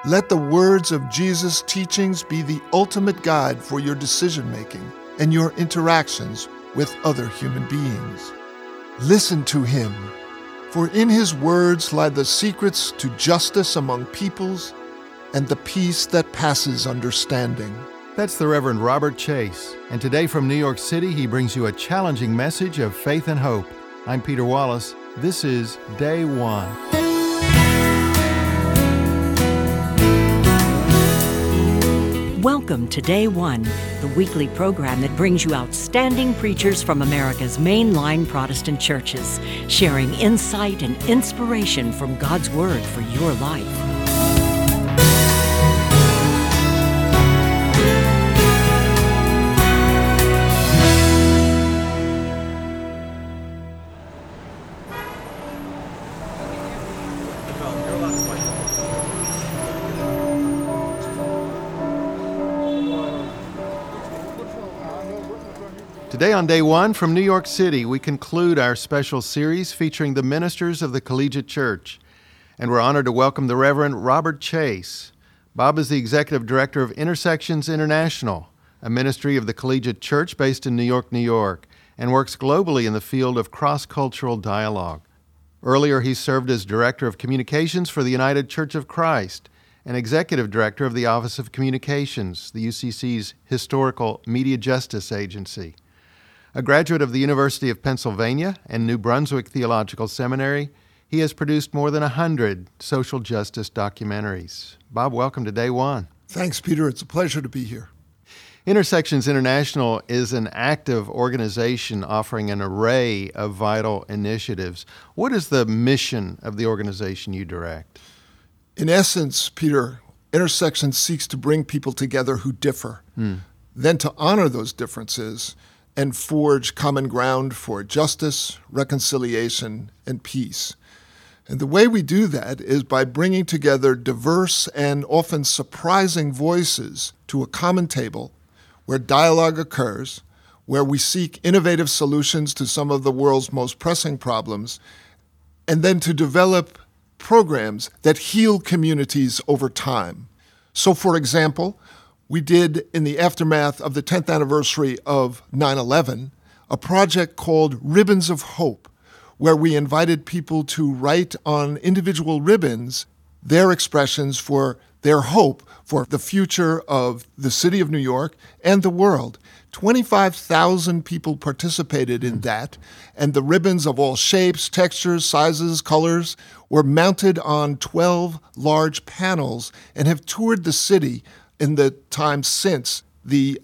Let the words of Jesus' teachings be the ultimate guide for your decision-making and your interactions with other human beings. Listen to him, for in his words lie the secrets to justice among peoples and the peace that passes understanding. That's the Reverend Robert Chase, and today from New York City, he brings you a challenging message of faith and hope. I'm Peter Wallace. This is Day One. Welcome to Day One, the weekly program that brings you outstanding preachers from America's mainline Protestant churches, sharing insight and inspiration from God's Word for your life. Today on Day One from New York City, we conclude our special series featuring the ministers of the Collegiate Church. And we're honored to welcome the Reverend Robert Chase. Bob is the Executive Director of Intersections International, a ministry of the Collegiate Church based in New York, New York, and works globally in the field of cross-cultural dialogue. Earlier, he served as Director of Communications for the United Church of Christ and Executive Director of the Office of Communications, the UCC's historical media justice agency. A graduate of the University of Pennsylvania and New Brunswick Theological Seminary, he has produced more than 100 social justice documentaries. Bob, welcome to Day One. Thanks, Peter. It's a pleasure to be here. Intersections International is an active organization offering an array of vital initiatives. What is the mission of the organization you direct? In essence, Peter, Intersections seeks to bring people together who differ, then to honor those differences and forge common ground for justice, reconciliation, and peace. And the way we do that is by bringing together diverse and often surprising voices to a common table where dialogue occurs, where we seek innovative solutions to some of the world's most pressing problems, and then to develop programs that heal communities over time. So, for example, we did, in the aftermath of the 10th anniversary of 9/11, a project called Ribbons of Hope, where we invited people to write on individual ribbons their expressions for their hope for the future of the city of New York and the world. 25,000 people participated in that, and the ribbons of all shapes, textures, sizes, colors were mounted on 12 large panels and have toured the city in the time since the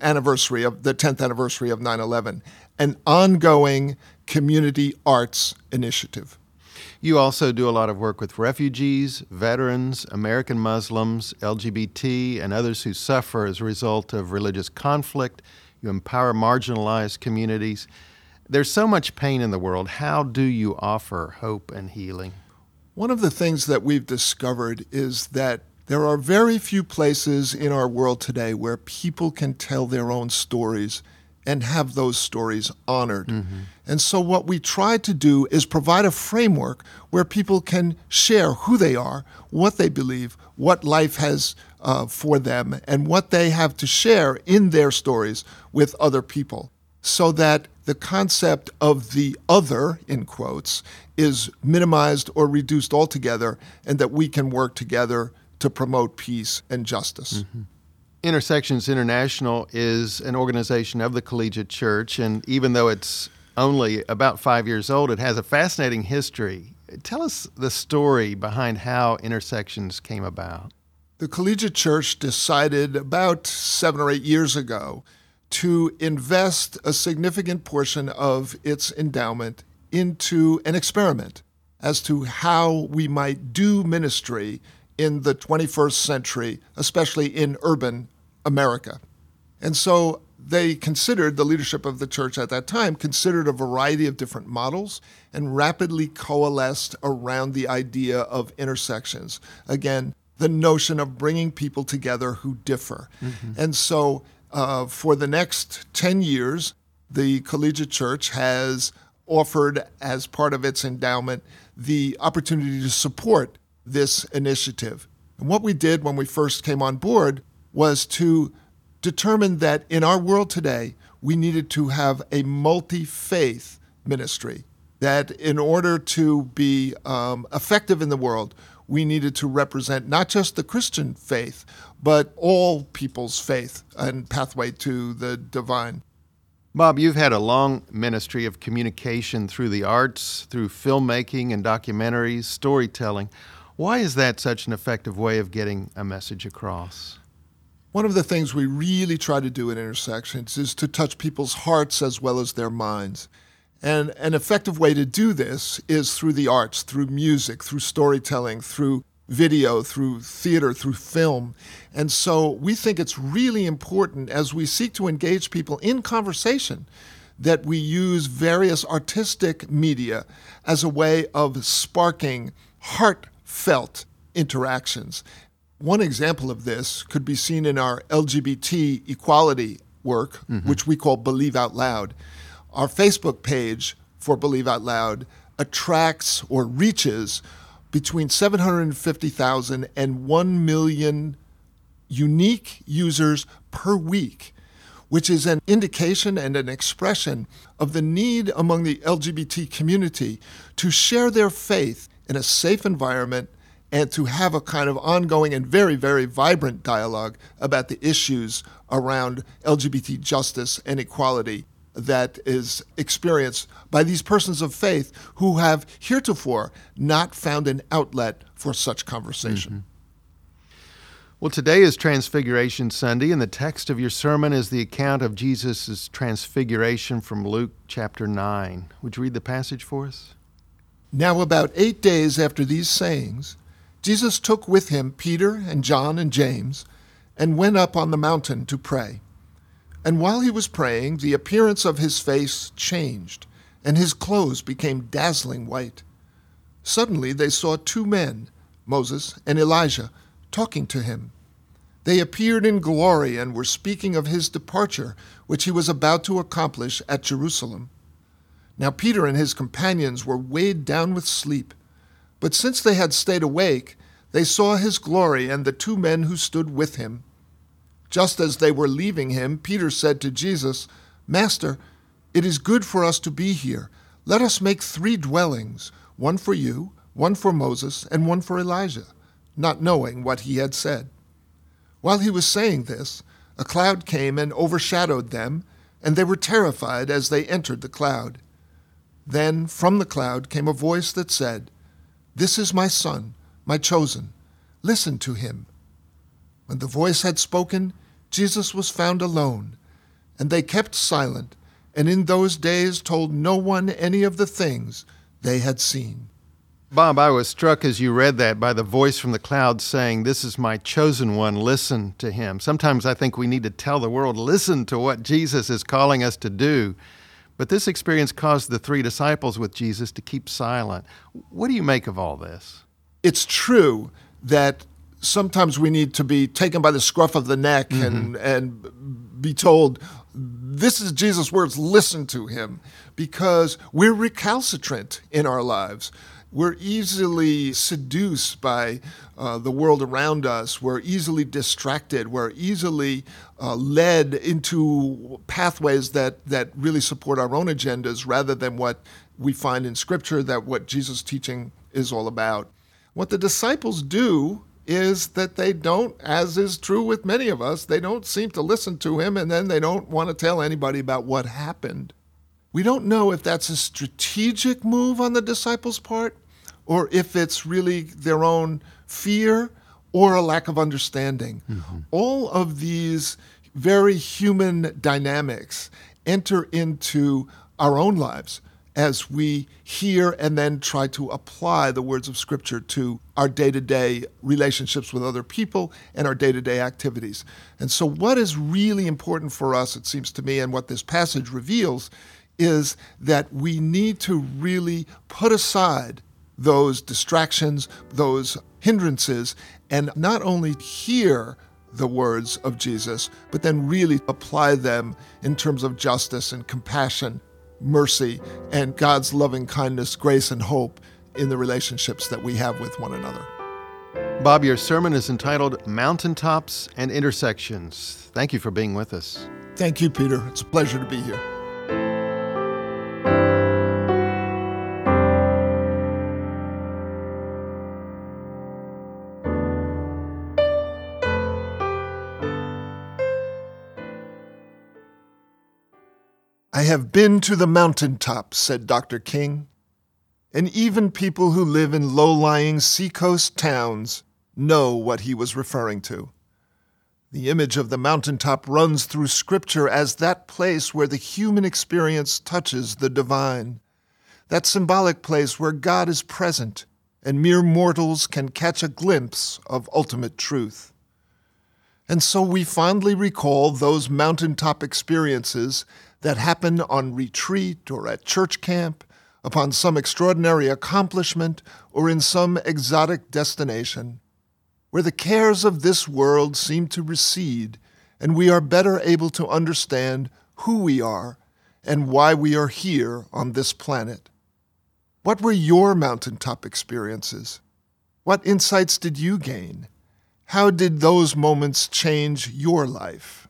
10th anniversary of 9/11, an ongoing community arts initiative. You also do a lot of work with refugees, veterans, American Muslims, LGBT, and others who suffer as a result of religious conflict. You empower marginalized communities. There's so much pain in the world. How do you offer hope and healing? One of the things that we've discovered is that there are very few places in our world today where people can tell their own stories and have those stories honored. And so what we try to do is provide a framework where people can share who they are, what they believe, what life has for them, and what they have to share in their stories with other people, so that the concept of the other, in quotes, is minimized or reduced altogether, and that we can work together to promote peace and justice. Intersections International is an organization of the Collegiate Church, and even though it's only about 5 years old, it has a fascinating history. Tell us the story behind how Intersections came about. The Collegiate Church decided about 7 or 8 years ago to invest a significant portion of its endowment into an experiment as to how we might do ministry in the 21st century, especially in urban America. And so they considered, the leadership of the church at that time, considered a variety of different models and rapidly coalesced around the idea of intersections. Again, the notion of bringing people together who differ. And so for the next 10 years, the Collegiate Church has offered, as part of its endowment, the opportunity to support this initiative. And what we did when we first came on board was to determine that in our world today, we needed to have a multi-faith ministry, that in order to be effective in the world, we needed to represent not just the Christian faith, but all people's faith and pathway to the divine. Bob, you've had a long ministry of communication through the arts, through filmmaking and documentaries, storytelling. Why is that such an effective way of getting a message across? One of the things we really try to do at Intersections is to touch people's hearts as well as their minds. And an effective way to do this is through the arts, through music, through storytelling, through video, through theater, through film. And so we think it's really important as we seek to engage people in conversation that we use various artistic media as a way of sparking heartfelt interactions. One example of this could be seen in our LGBT equality work, which we call Believe Out Loud. Our Facebook page for Believe Out Loud attracts or reaches between 750,000 and 1 million unique users per week, which is an indication and an expression of the need among the LGBT community to share their faith in a safe environment and to have a kind of ongoing and very, very vibrant dialogue about the issues around LGBT justice and equality that is experienced by these persons of faith who have heretofore not found an outlet for such conversation. Well, today is Transfiguration Sunday, and the text of your sermon is the account of Jesus' transfiguration from Luke chapter 9. Would you read the passage for us? Now about 8 days after these sayings, Jesus took with him Peter and John and James and went up on the mountain to pray. And while he was praying, the appearance of his face changed, and his clothes became dazzling white. Suddenly they saw two men, Moses and Elijah, talking to him. They appeared in glory and were speaking of his departure, which he was about to accomplish at Jerusalem. Now Peter and his companions were weighed down with sleep, but since they had stayed awake, they saw his glory and the two men who stood with him. Just as they were leaving him, Peter said to Jesus, "Master, it is good for us to be here. Let us make 3 dwellings, one for you, one for Moses, and one for Elijah," not knowing what he had said. While he was saying this, a cloud came and overshadowed them, and they were terrified as they entered the cloud. Then from the cloud came a voice that said, "This is my son, my chosen. Listen to him." When the voice had spoken, Jesus was found alone, and they kept silent, and in those days told no one any of the things they had seen. Bob, I was struck as you read that by the voice from the cloud saying, "This is my chosen one, listen to him." Sometimes I think we need to tell the world, listen to what Jesus is calling us to do. But this experience caused the 3 disciples with Jesus to keep silent. What do you make of all this? It's true that sometimes we need to be taken by the scruff of the neck and be told, this is Jesus' words, listen to him, because we're recalcitrant in our lives. We're easily seduced by the world around us. We're easily distracted. We're easily led into pathways that really support our own agendas rather than what we find in Scripture, that what Jesus' teaching is all about. What the disciples do is that they don't, as is true with many of us, they don't seem to listen to him, and then they don't want to tell anybody about what happened. We don't know if that's a strategic move on the disciples' part, or if it's really their own fear or a lack of understanding. All of these very human dynamics enter into our own lives as we hear and then try to apply the words of Scripture to our day-to-day relationships with other people and our day-to-day activities. And so what is really important for us, it seems to me, and what this passage reveals, is that we need to really put aside those distractions, those hindrances, and not only hear the words of Jesus, but then really apply them in terms of justice and compassion, mercy, and God's loving kindness, grace, and hope in the relationships that we have with one another. Bob, your sermon is entitled Mountaintops and Intersections. Thank you for being with us. Thank you, Peter. It's a pleasure to be here. I have been to the mountaintops, said Dr. King, and even people who live in low-lying seacoast towns know what he was referring to. The image of the mountaintop runs through Scripture as that place where the human experience touches the divine, that symbolic place where God is present and mere mortals can catch a glimpse of ultimate truth. And so we fondly recall those mountaintop experiences that happen on retreat or at church camp, upon some extraordinary accomplishment, or in some exotic destination, where the cares of this world seem to recede, and we are better able to understand who we are and why we are here on this planet. What were your mountaintop experiences? What insights did you gain? How did those moments change your life?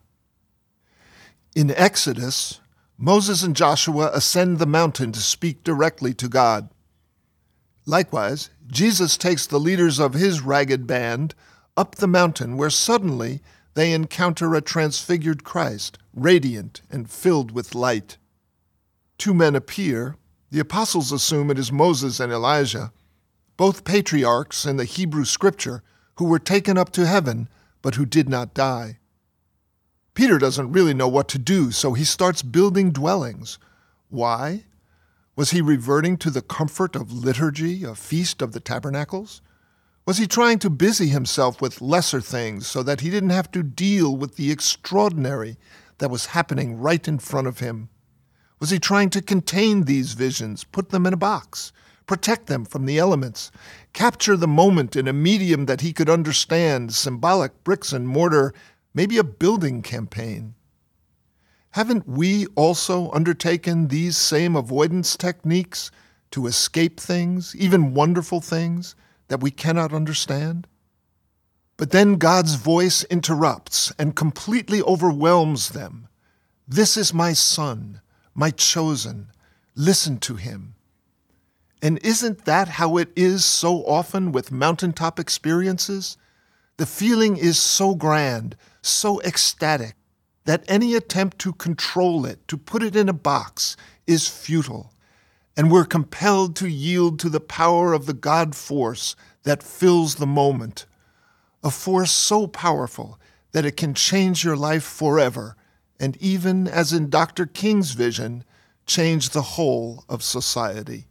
In Exodus, Moses and Joshua ascend the mountain to speak directly to God. Likewise, Jesus takes the leaders of his ragged band up the mountain where suddenly they encounter a transfigured Christ, radiant and filled with light. Two men appear. The apostles assume it is Moses and Elijah, both patriarchs in the Hebrew Scripture who were taken up to heaven but who did not die. Peter doesn't really know what to do, so he starts building dwellings. Why? Was he reverting to the comfort of liturgy, a feast of the tabernacles? Was he trying to busy himself with lesser things so that he didn't have to deal with the extraordinary that was happening right in front of him? Was he trying to contain these visions, put them in a box, protect them from the elements, capture the moment in a medium that he could understand, symbolic bricks and mortar, maybe a building campaign? Haven't we also undertaken these same avoidance techniques to escape things, even wonderful things, that we cannot understand? But then God's voice interrupts and completely overwhelms them. This is my son, my chosen. Listen to him. And isn't that how it is so often with mountaintop experiences? The feeling is so grand, so ecstatic, that any attempt to control it, to put it in a box, is futile. And we're compelled to yield to the power of the God force that fills the moment, a force so powerful that it can change your life forever, and even, as in Dr. King's vision, change the whole of society.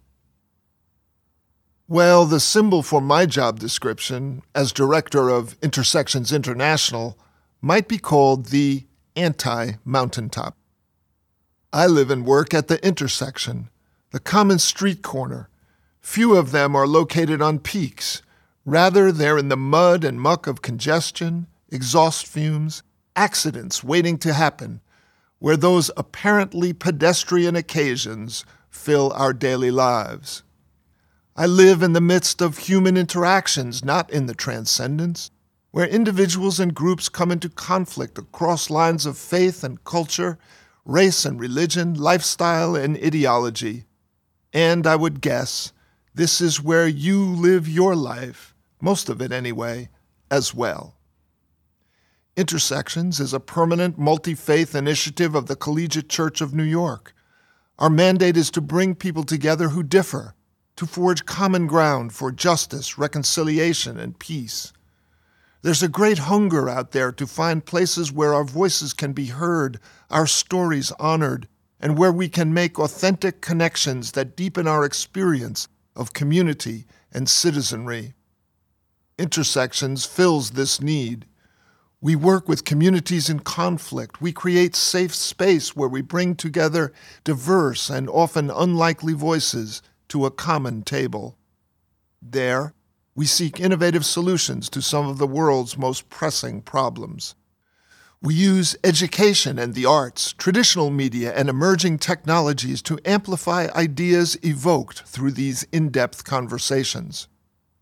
Well, the symbol for my job description as director of Intersections International might be called the anti-mountaintop. I live and work at the intersection, the common street corner. Few of them are located on peaks. Rather, they're in the mud and muck of congestion, exhaust fumes, accidents waiting to happen, where those apparently pedestrian occasions fill our daily lives. I live in the midst of human interactions, not in the transcendence, where individuals and groups come into conflict across lines of faith and culture, race and religion, lifestyle and ideology. And I would guess this is where you live your life, most of it anyway, as well. Intersections is a permanent multi-faith initiative of the Collegiate Church of New York. Our mandate is to bring people together who differ, to forge common ground for justice, reconciliation, and peace. There's a great hunger out there to find places where our voices can be heard, our stories honored, and where we can make authentic connections that deepen our experience of community and citizenry. Intersections fills this need. We work with communities in conflict. We create safe space where we bring together diverse and often unlikely voices to a common table. There, we seek innovative solutions to some of the world's most pressing problems. We use education and the arts, traditional media, and emerging technologies to amplify ideas evoked through these in-depth conversations.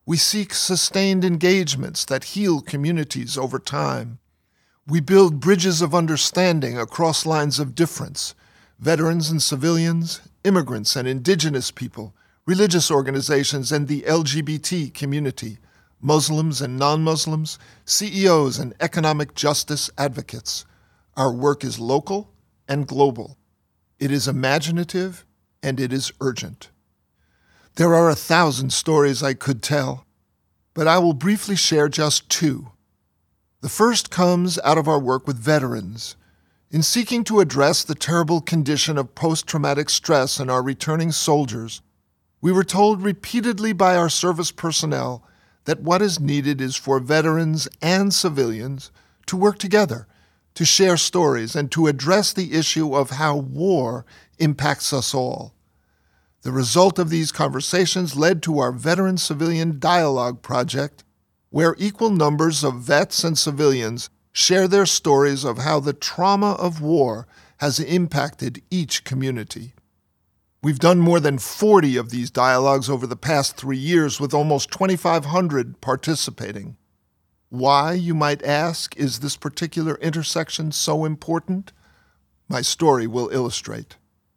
We seek sustained engagements that heal communities over time. We build bridges of understanding across lines of difference, veterans and civilians, immigrants and indigenous people, religious organizations and the LGBT community, Muslims and non-Muslims, CEOs and economic justice advocates. Our work is local and global. It is imaginative and it is urgent. There are 1,000 stories I could tell, but I will briefly share just 2. The first comes out of our work with veterans. In seeking to address the terrible condition of post-traumatic stress in our returning soldiers, we were told repeatedly by our service personnel that what is needed is for veterans and civilians to work together, to share stories, and to address the issue of how war impacts us all. The result of these conversations led to our Veteran-Civilian Dialogue Project, where equal numbers of vets and civilians share their stories of how the trauma of war has impacted each community. We've done more than 40 of these dialogues over the past 3 years, with almost 2,500 participating. Why, you might ask, is this particular intersection so important? My story will illustrate.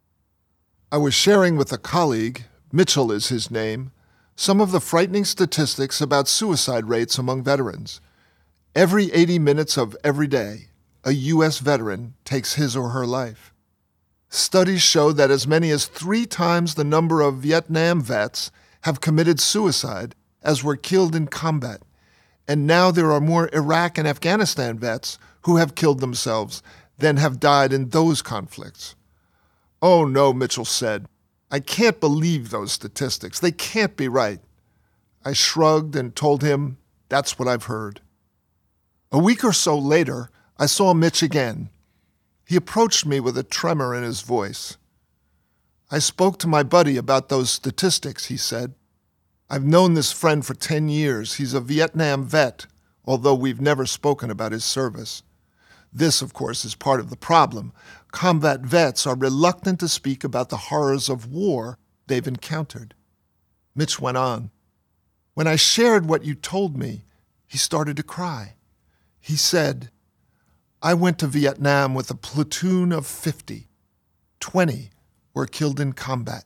I was sharing with a colleague, Mitchell is his name, some of the frightening statistics about suicide rates among veterans. Every 80 minutes of every day, a U.S. veteran takes his or her life. Studies show that as many as 3 times the number of Vietnam vets have committed suicide as were killed in combat, and now there are more Iraq and Afghanistan vets who have killed themselves than have died in those conflicts. "Oh no," Mitchell said. "I can't believe those statistics. They can't be right." I shrugged and told him, "That's what I've heard." A week or so later, I saw Mitch again. He approached me with a tremor in his voice. "I spoke to my buddy about those statistics," he said. "I've known this friend for 10 years. He's a Vietnam vet, although we've never spoken about his service. This, of course, is part of the problem. Combat vets are reluctant to speak about the horrors of war they've encountered." Mitch went on. "When I shared what you told me, he started to cry. He said, 'I went to Vietnam with a platoon of 50. 20 were killed in combat.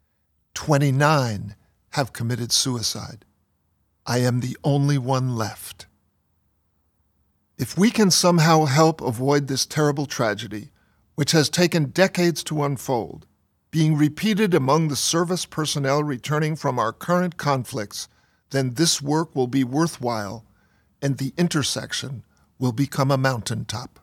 29 have committed suicide. I am the only one left.' If we can somehow help avoid this terrible tragedy, which has taken decades to unfold, being repeated among the service personnel returning from our current conflicts, then this work will be worthwhile, and the intersection will become a mountaintop."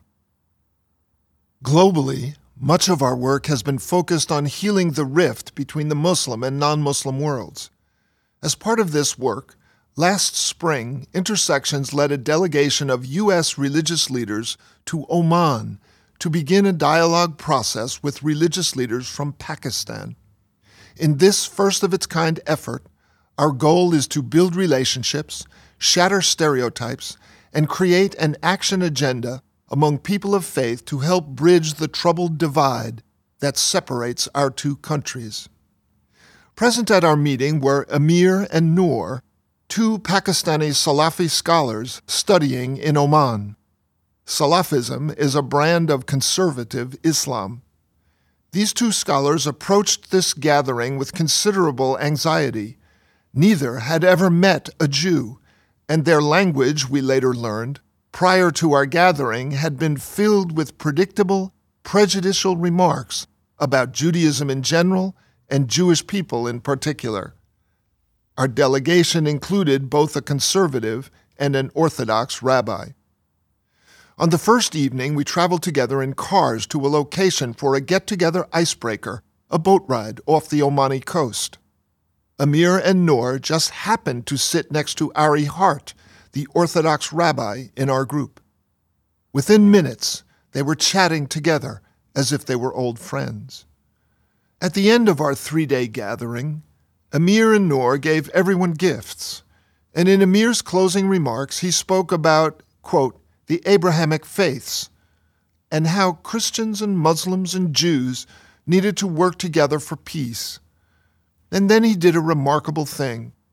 Globally, much of our work has been focused on healing the rift between the Muslim and non-Muslim worlds. As part of this work, last spring, Intersections led a delegation of U.S. religious leaders to Oman to begin a dialogue process with religious leaders from Pakistan. In this first-of-its-kind effort, our goal is to build relationships, shatter stereotypes, and create an action agenda among people of faith to help bridge the troubled divide that separates our 2 countries. Present at our meeting were Amir and Noor, 2 Pakistani Salafi scholars studying in Oman. Salafism is a brand of conservative Islam. These 2 scholars approached this gathering with considerable anxiety. Neither had ever met a Jew, and their language, we later learned, prior to our gathering had been filled with predictable, prejudicial remarks about Judaism in general and Jewish people in particular. Our delegation included both a conservative and an Orthodox rabbi. On the first evening, we traveled together in cars to a location for a get-together icebreaker, a boat ride off the Omani coast. Amir and Noor just happened to sit next to Ari Hart, the Orthodox rabbi in our group. Within minutes, they were chatting together as if they were old friends. At the end of our 3-day gathering, Amir and Noor gave everyone gifts, and in Amir's closing remarks, he spoke about, quote, the Abrahamic faiths, and how Christians and Muslims and Jews needed to work together for peace. And then he did a remarkable thing.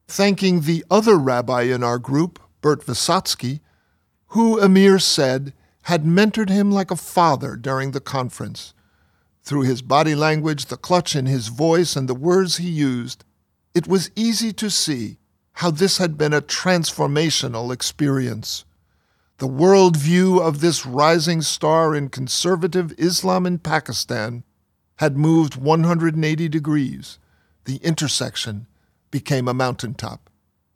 thanking the other rabbi in our group, Bert Vysotsky, who Amir said had mentored him like a father during the conference. Through his body language, the clutch in his voice, and the words he used, it was easy to see how this had been a transformational experience. The worldview of this rising star in conservative Islam in Pakistan had moved 180 degrees. The intersection became a mountaintop.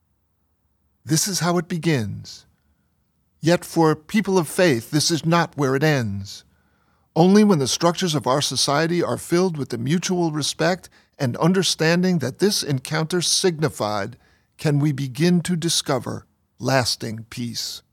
This is how it begins. Yet for people of faith, this is not where it ends. Only when the structures of our society are filled with the mutual respect and understanding that this encounter signified can we begin to discover lasting peace.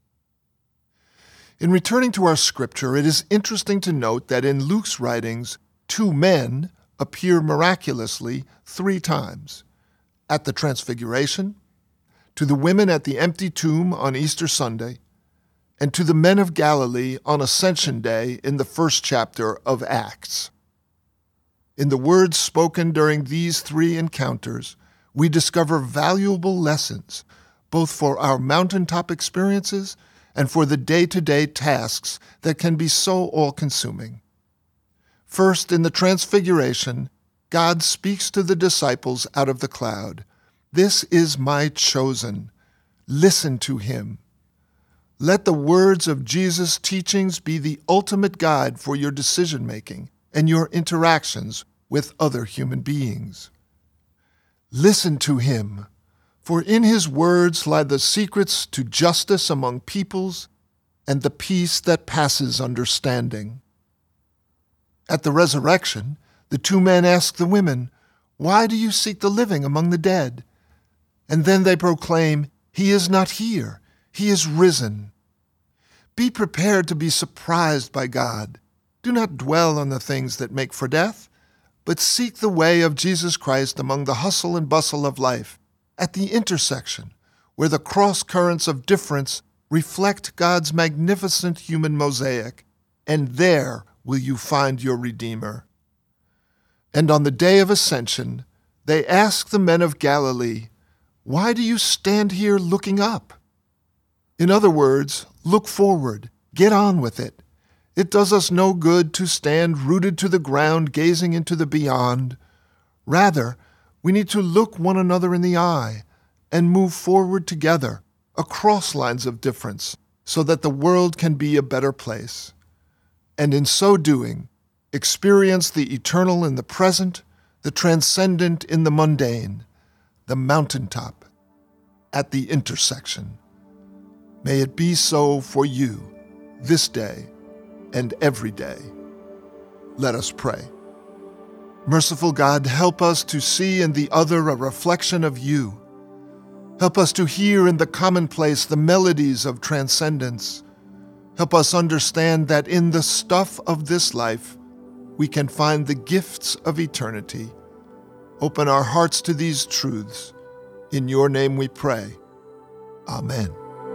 In returning to our scripture, it is interesting to note that in Luke's writings, 2 men appear miraculously 3 times: at the Transfiguration, to the women at the empty tomb on Easter Sunday, and to the men of Galilee on Ascension Day in the first chapter of Acts. In the words spoken during these 3 encounters, we discover valuable lessons, both for our mountaintop experiences and for the day-to-day tasks that can be so all-consuming. First, in the Transfiguration, God speaks to the disciples out of the cloud. "This is my chosen. Listen to him." Let the words of Jesus' teachings be the ultimate guide for your decision-making and your interactions with other human beings. Listen to him, for in his words lie the secrets to justice among peoples and the peace that passes understanding. At the resurrection, the 2 men ask the women, "Why do you seek the living among the dead?" And then they proclaim, "He is not here. He is risen." Be prepared to be surprised by God. Do not dwell on the things that make for death, but seek the way of Jesus Christ among the hustle and bustle of life, at the intersection, where the cross currents of difference reflect God's magnificent human mosaic, and there will you find your Redeemer. And on the day of Ascension, they ask the men of Galilee, "Why do you stand here looking up?" In other words, look forward, get on with it. It does us no good to stand rooted to the ground gazing into the beyond. Rather, we need to look one another in the eye and move forward together across lines of difference so that the world can be a better place. And in so doing, experience the eternal in the present, the transcendent in the mundane, the mountaintop at the intersection. May it be so for you this day and every day. Let us pray. Merciful God, help us to see in the other a reflection of you. Help us to hear in the commonplace the melodies of transcendence. Help us understand that in the stuff of this life, we can find the gifts of eternity. Open our hearts to these truths. In your name we pray. Amen.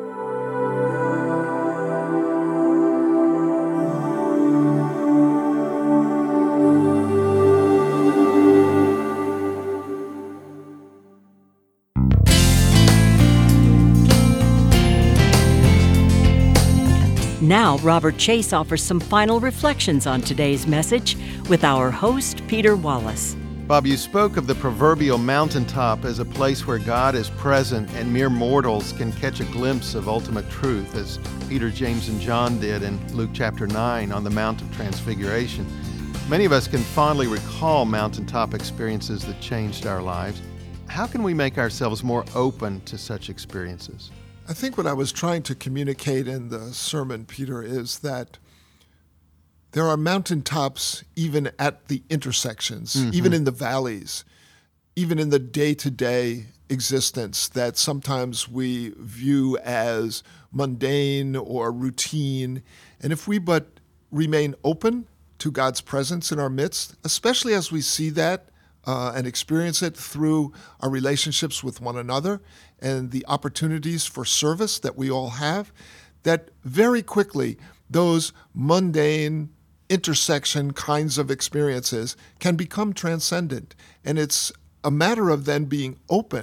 Now, Robert Chase offers some final reflections on today's message with our host, Peter Wallace. Bob, you spoke of the proverbial mountaintop as a place where God is present and mere mortals can catch a glimpse of ultimate truth, as Peter, James, and John did in Luke chapter 9 on the Mount of Transfiguration. Many of us can fondly recall mountaintop experiences that changed our lives. How can we make ourselves more open to such experiences? I think what I was trying to communicate in the sermon, Peter, is that there are mountaintops even at the intersections, even in the valleys, even in the day-to-day existence that sometimes we view as mundane or routine. And if we but remain open to God's presence in our midst, especially as we see that and experience it through our relationships with one another and the opportunities for service that we all have, that very quickly those mundane intersection kinds of experiences can become transcendent. And it's a matter of then being open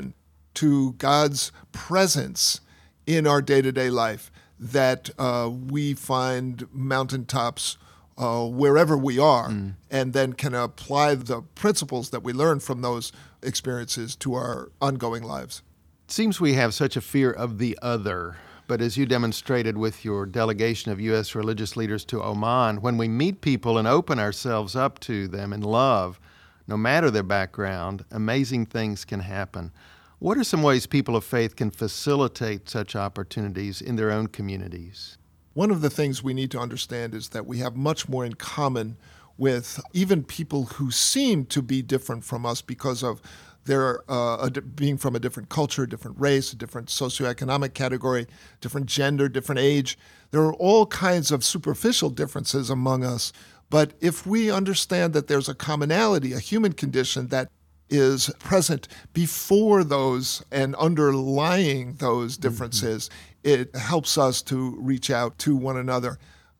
to God's presence in our day-to-day life, that we find mountaintops wherever we are, and then can apply the principles that we learn from those experiences to our ongoing lives. It seems we have such a fear of the other, but as you demonstrated with your delegation of U.S. religious leaders to Oman, when we meet people and open ourselves up to them in love, no matter their background, amazing things can happen. What are some ways people of faith can facilitate such opportunities in their own communities? One of the things we need to understand is that we have much more in common with even people who seem to be different from us because of their being from a different culture, different race, a different socioeconomic category, different gender, different age. There are all kinds of superficial differences among us. But if we understand that there's a commonality, a human condition that is present before those and underlying those differences, it helps us to reach out to one another.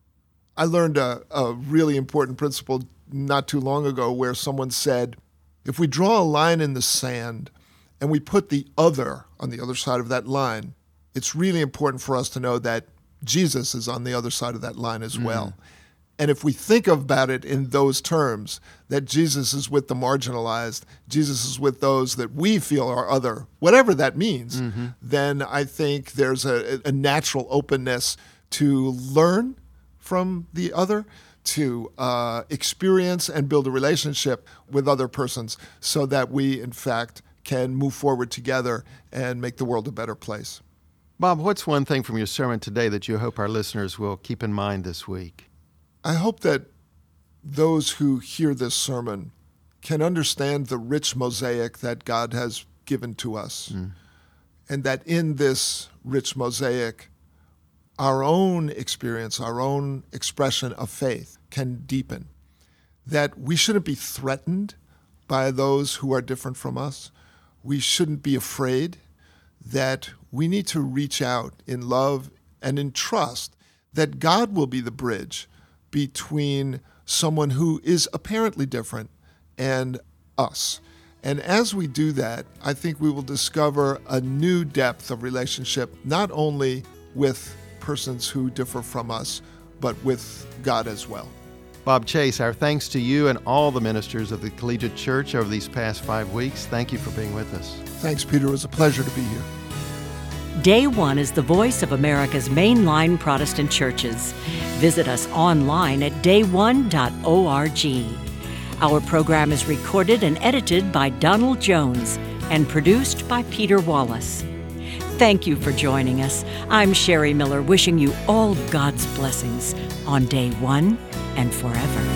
I learned a really important principle not too long ago where someone said, if we draw a line in the sand and we put the other on the other side of that line, it's really important for us to know that Jesus is on the other side of that line as well. And if we think about it in those terms, that Jesus is with the marginalized, Jesus is with those that we feel are other, whatever that means, then I think there's a natural openness to learn from the other, to experience and build a relationship with other persons so that we, in fact, can move forward together and make the world a better place. Bob, what's one thing from your sermon today that you hope our listeners will keep in mind this week? I hope that those who hear this sermon can understand the rich mosaic that God has given to us, and that in this rich mosaic, our own experience, our own expression of faith can deepen, that we shouldn't be threatened by those who are different from us. We shouldn't be afraid, that we need to reach out in love and in trust that God will be the bridge between someone who is apparently different and us. And as we do that, I think we will discover a new depth of relationship, not only with persons who differ from us, but with God as well. Bob Chase, our thanks to you and all the ministers of the Collegiate Church over these past 5 weeks. Thank you for being with us. Thanks, Peter. It was a pleasure to be here. Day One is the voice of America's mainline Protestant churches. Visit us online at dayone.org. Our program is recorded and edited by Donald Jones and produced by Peter Wallace. Thank you for joining us. I'm Sherry Miller, wishing you all God's blessings on Day One and forever.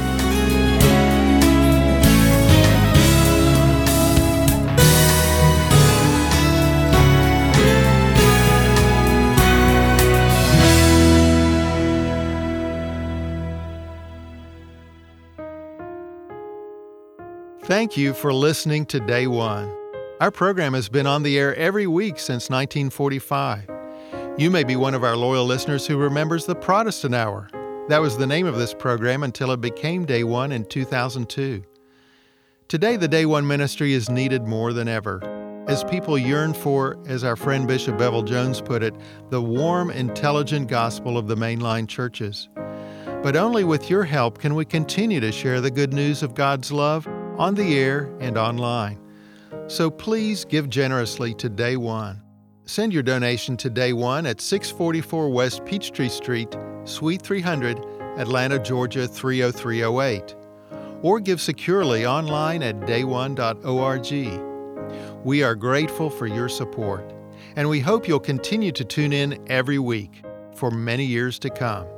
Thank you for listening to Day One. Our program has been on the air every week since 1945. You may be one of our loyal listeners who remembers the Protestant Hour. That was the name of this program until it became Day One in 2002. Today, the Day One ministry is needed more than ever, as people yearn for, as our friend Bishop Bevel Jones put it, the warm, intelligent gospel of the mainline churches. But only with your help can we continue to share the good news of God's love on the air and online. So please give generously to Day One. Send your donation to Day One at 644 West Peachtree Street, Suite 300, Atlanta, Georgia 30308. Or give securely online at dayone.org. We are grateful for your support, and we hope you'll continue to tune in every week for many years to come.